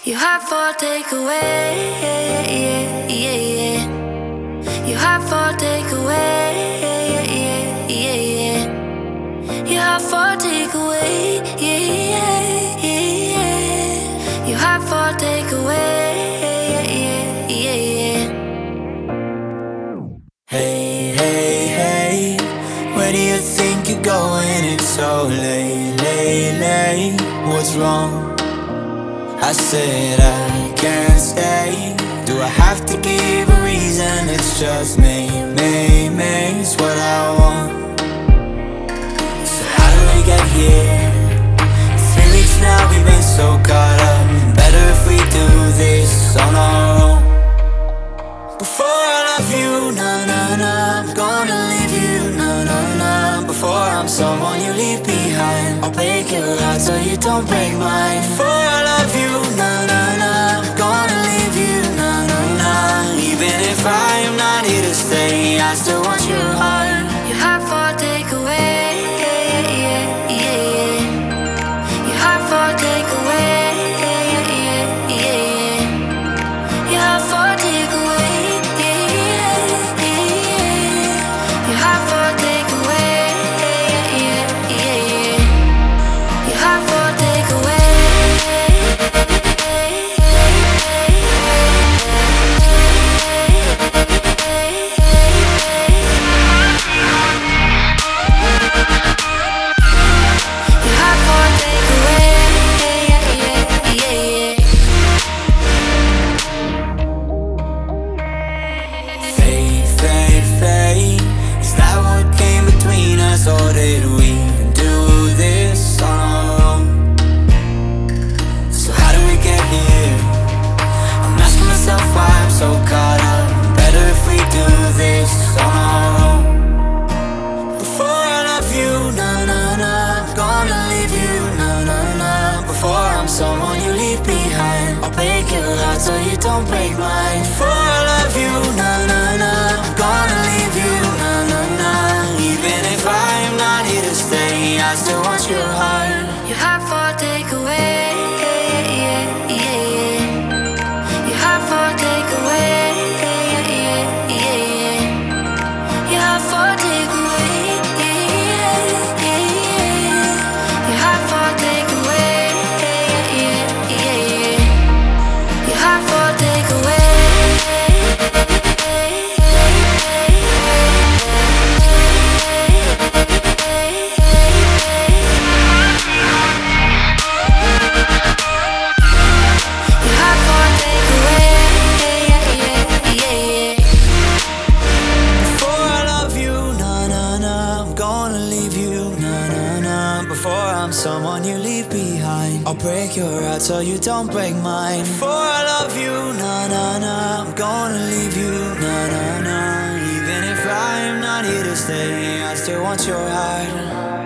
You have for takeaway, yeah, yeah, yeah, yeah. You have for takeaway, yeah, yeah, yeah, yeah. You have for takeaway, yeah, yeah, yeah, yeah. You have for takeaway, yeah, yeah, yeah, yeah. Hey, hey, hey, where do you think you're going? It's so late, late, late. What's wrong? I said I can't stay. Do I have to give a reason? It's just me, it's what I want. So how do we get here? 3 weeks now, we've been so caught up. Better if we do this on our own. Before I love you, nah, nah, nah, I'm gonna leave you, nah, nah, nah. Before I'm someone you leave behind, I'll break your heart so you don't break mine. Before I love you, nah, nah, nah, I'm gonna leave you, nah, nah, nah. Even if I am not here to stay, I still want your heart. You have for takeaway, yeah, yeah, yeah, yeah. You have for takeaway, yeah, yeah, yeah, yeah. You have for takeaway, yeah, yeah, yeah, yeah. You have for takeaway, yeah, yeah, yeah, yeah. You have for takeaway. You have for takeaway, yeah, yeah, yeah, yeah. Fate, fate, fate, is that what came between us? Or did we do this on our own? So how do we get here? I'm asking myself why I'm so caught up. Better if we do this on our own. Before I love you, nah, nah, nah, I'm gonna leave you, nah, nah, nah. Before I'm someone you leave behind, I'll break your heart so you don't break mine. Before I love you, nah, nah, nah, I'm gonna leave you, nah, nah, nah. Even if I am not here to stay, I still want your heart. You have for takeaway, yeah, yeah, yeah, yeah. You have for takeaway, yeah, yeah, yeah, yeah. You have for takeaway, yeah, yeah, yeah, yeah. You have for takeaway, yeah, yeah, yeah, yeah. You have for takeaway. You have for takeaway, yeah, yeah, yeah, yeah. Before I love you, nah, nah, nah, I'm gonna leave you, nah, nah, nah. Before I'm someone you leave behind, I'll break your heart so you don't break mine. Before I love you, nah, nah, nah, I'm gonna leave you, nah, nah, nah. Even if I am not here to stay, I still want your heart.